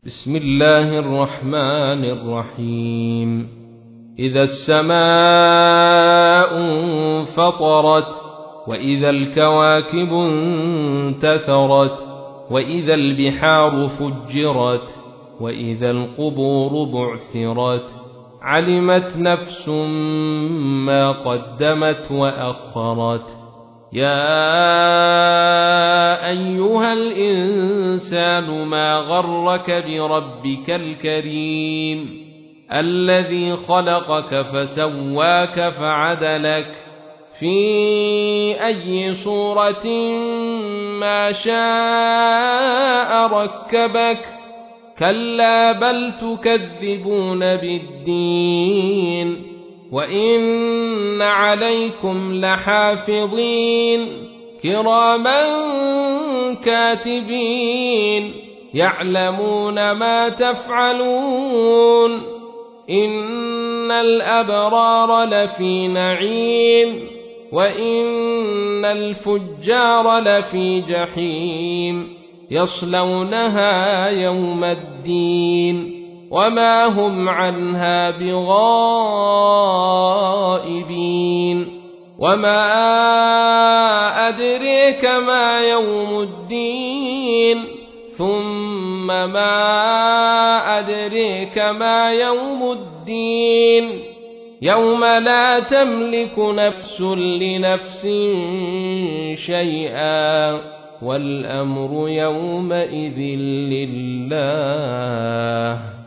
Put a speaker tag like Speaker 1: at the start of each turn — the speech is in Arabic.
Speaker 1: بسم الله الرحمن الرحيم. إذا السماء انفطرت، وإذا الكواكب انتثرت، وإذا البحار فجرت، وإذا القبور بعثرت، علمت نفس ما قدمت وأخرت. يا أيها الإنسان ما غرك بربك الكريم الذي خلقك فسواك فعدلك في أي صورة ما شاء ركبك. كلا بل تكذبون بالدين، وإن عليكم لحافظين كراما كاتبين يعلمون ما تفعلون. إن الأبرار لفي نعيم، وإن الفجار لفي جحيم يصلونها يوم الدين وما هم عنها بغائبين. وما أدريك ما يوم الدين، ثم ما أدريك ما يوم الدين. يوم لا تملك نفس لنفس شيئا، والأمر يومئذ لله.